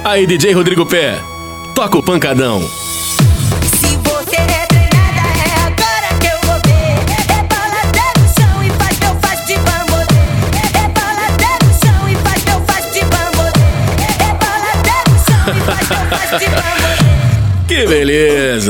Aí, DJ Rodrigo Pé, toca o pancadão. Se você é treinada, é agora que eu vou ver. Rebola até no chão e faz meu faz de bambolê. Rebola até no chão e faz meu faz de bambolê. Rebola até no chão e faz meu faz de bambolê. Que beleza!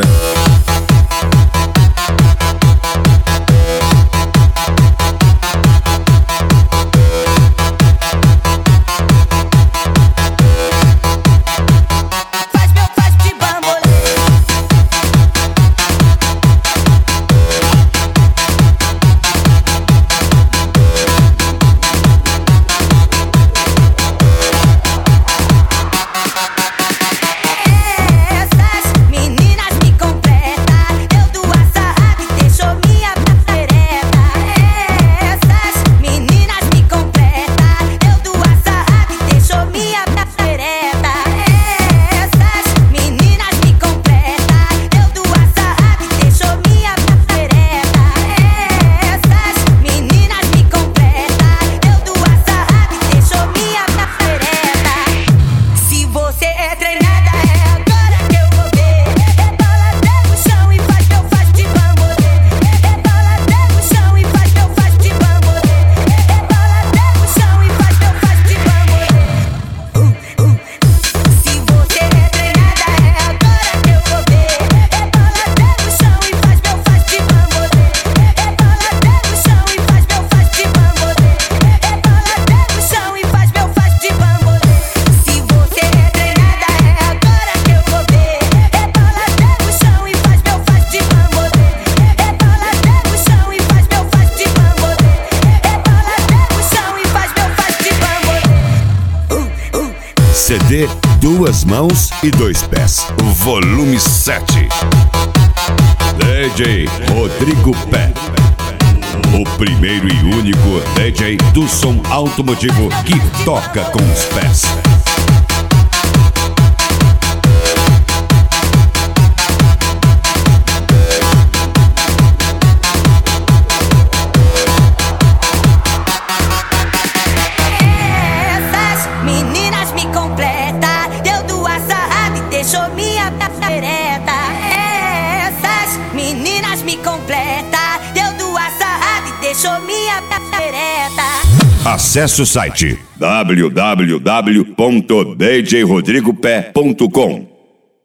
CD Duas Mãos e Dois Pés, volume 7. DJ Rodrigo Pé, o primeiro e único DJ do som automotivo que toca com os pés. Deixou minha pereta. Essas meninas me completa. Deu duas sarradas e deixou minha pereta. Acesse o site www.djrodrigopé.com